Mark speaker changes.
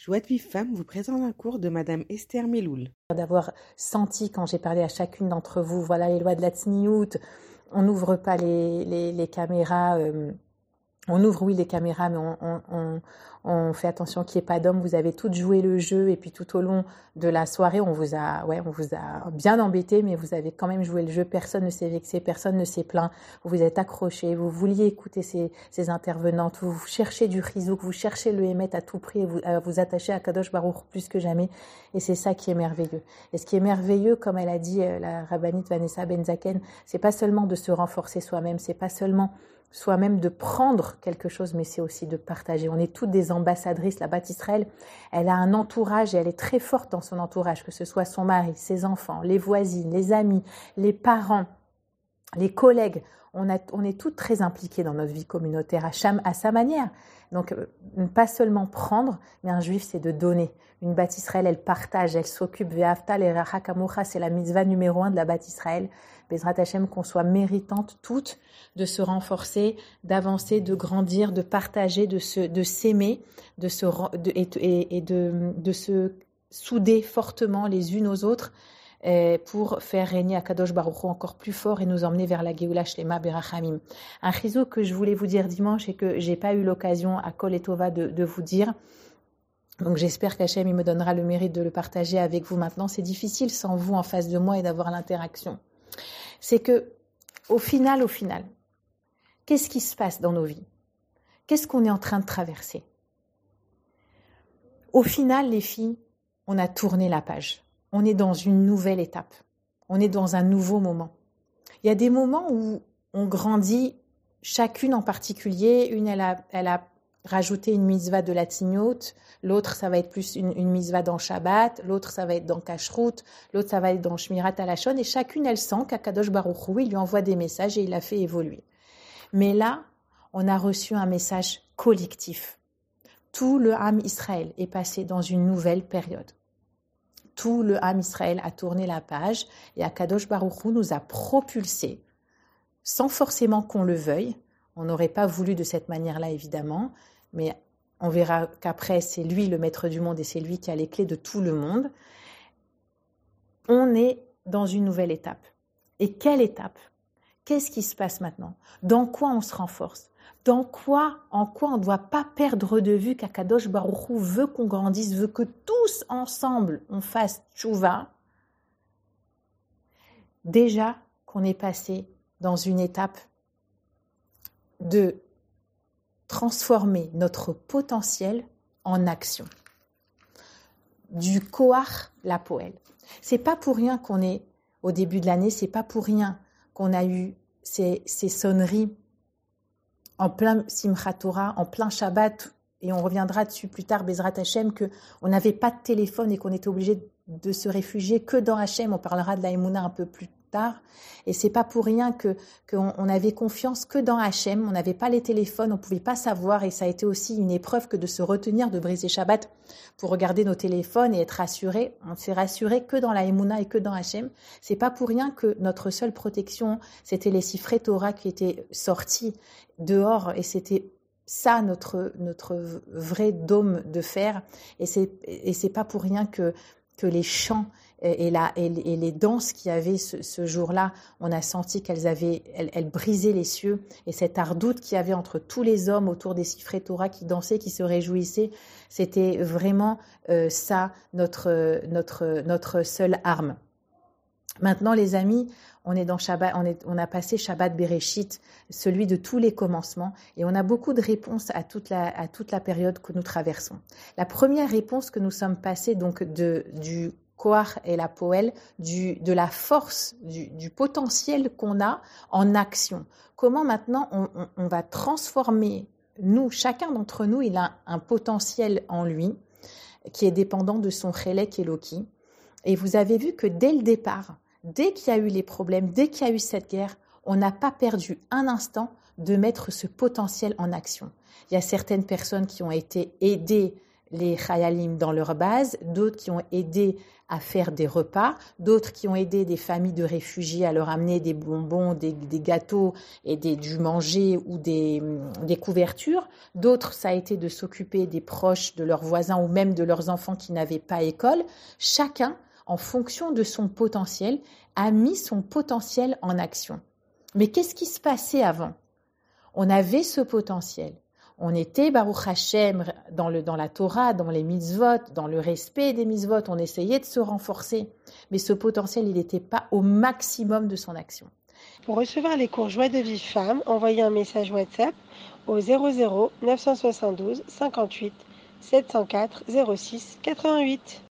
Speaker 1: Joie de Vive Femme vous présente un cours de Madame Esther Meloul.
Speaker 2: D'avoir senti quand j'ai parlé à chacune d'entre vous, voilà les lois de la tsniout, on n'ouvre pas les caméras, on ouvre oui les caméras, mais on fait attention qu'il n'y ait pas d'hommes. Vous avez toutes joué le jeu et puis tout au long de la soirée, on vous a bien embêté, mais vous avez quand même joué le jeu. Personne ne s'est vexé, personne ne s'est plaint. Vous vous êtes accrochés, vous vouliez écouter ces intervenantes, vous cherchez du chizouk, vous cherchez le émet à tout prix et vous attachez à Kadosh Baruch plus que jamais. Et c'est ça qui est merveilleux. Et ce qui est merveilleux, comme elle a dit la rabbinite Vanessa Benzaken, c'est pas seulement de se renforcer soi-même, c'est pas seulement soi-même de prendre quelque chose, mais c'est aussi de partager. On est toutes des ambassadrices. La Bat Israël, elle a un entourage et elle est très forte dans son entourage, que ce soit son mari, ses enfants, les voisines, les amis, les parents, les collègues. On est toutes très impliquées dans notre vie communautaire à sa manière. Donc, pas seulement prendre, mais un juif, c'est de donner. Une Bat Israël, elle partage, elle s'occupe. Ve'afta l'eracha kamocha, c'est la mitzvah numéro 1 de la Bat Israël. Bezrat Hashem, qu'on soit méritantes toutes de se renforcer, d'avancer, de grandir, de partager, de s'aimer, de se souder fortement les unes aux autres pour faire régner Akadosh Baruch Hu encore plus fort et nous emmener vers la Geoula Shlema Berachamim. Un chizou que je voulais vous dire dimanche et que j'ai pas eu l'occasion à Kol et Tova de vous dire. Donc j'espère qu'Hachem il me donnera le mérite de le partager avec vous maintenant. C'est difficile sans vous en face de moi et d'avoir l'interaction. C'est que au final, qu'est-ce qui se passe dans nos vies? Qu'est-ce qu'on est en train de traverser? Au final, les filles, on a tourné la page. On est dans une nouvelle étape. On est dans un nouveau moment. Il y a des moments où on grandit, chacune en particulier. Une, elle a rajouté une mitzvah de la tzniut, l'autre, ça va être plus une mitzvah dans Shabbat, l'autre, ça va être dans Kashrut, l'autre, ça va être dans Shmirat Halashon, et chacune, elle sent qu'Akadosh Baruch Hu, il lui envoie des messages et il la fait évoluer. Mais là, on a reçu un message collectif. Tout le Ham Israël est passé dans une nouvelle période. Tout le Ham Israël a tourné la page et Akadosh Baruch Hu nous a propulsés, sans forcément qu'on le veuille. On n'aurait pas voulu de cette manière-là, évidemment, mais on verra qu'après, c'est lui le maître du monde et c'est lui qui a les clés de tout le monde. On est dans une nouvelle étape. Et quelle étape? Qu'est-ce qui se passe maintenant? Dans quoi on se renforce? En quoi on ne doit pas perdre de vue qu'Akadosh Baruch Hu veut qu'on grandisse, veut que tous ensemble on fasse tchouva? Déjà qu'on est passé dans une étape de transformer notre potentiel en action. Du koach la poël. C'est pas pour rien qu'on est au début de l'année, c'est pas pour rien qu'on a eu ces sonneries en plein Simchat Torah, en plein Shabbat, et on reviendra dessus plus tard, Bezrat Hashem, qu'on n'avait pas de téléphone et qu'on était obligé de se réfugier que dans Hashem. On parlera de la Emouna un peu plus tard. Et c'est pas pour rien qu'on avait confiance que dans Hashem. On n'avait pas les téléphones, on pouvait pas savoir, et ça a été aussi une épreuve que de se retenir de briser Shabbat pour regarder nos téléphones et être rassuré. On s'est rassuré que dans la Emouna et que dans Hashem. C'est pas pour rien que notre seule protection, c'était les Sifrei Torah qui étaient sortis dehors, et c'était ça notre vrai dôme de fer. Et c'est pas pour rien que les chants et les danses qu'il y avait ce jour-là, on a senti elles brisaient les cieux, et cette ardoute qu'il y avait entre tous les hommes autour des Sifrei Torah qui dansaient, qui se réjouissaient, c'était vraiment ça notre seule arme. Maintenant, les amis, on est dans Shabbat, on a passé Shabbat Bereshit, celui de tous les commencements, et on a beaucoup de réponses à toute la période que nous traversons. La première réponse que nous sommes passés donc du koach et la poël, de la force, du potentiel qu'on a en action. Comment maintenant on va transformer chacun d'entre nous, il a un potentiel en lui qui est dépendant de son chélek Eloki. Et vous avez vu que dès le départ, dès qu'il y a eu les problèmes, dès qu'il y a eu cette guerre, on n'a pas perdu un instant de mettre ce potentiel en action. Il y a certaines personnes qui ont été aidées les Chayalim dans leur base, d'autres qui ont aidé à faire des repas, d'autres qui ont aidé des familles de réfugiés à leur amener des bonbons, des gâteaux et du manger ou des couvertures. D'autres, ça a été de s'occuper des proches, de leurs voisins ou même de leurs enfants qui n'avaient pas école. Chacun, en fonction de son potentiel, a mis son potentiel en action. Mais qu'est-ce qui se passait avant? On avait ce potentiel. On était, Baruch Hashem, dans la Torah, dans les mitzvot, dans le respect des mitzvot, on essayait de se renforcer. Mais ce potentiel, il n'était pas au maximum de son action.
Speaker 3: Pour recevoir les cours Joie de Vivre Femme, envoyez un message WhatsApp au 00 972 58 704 06 88.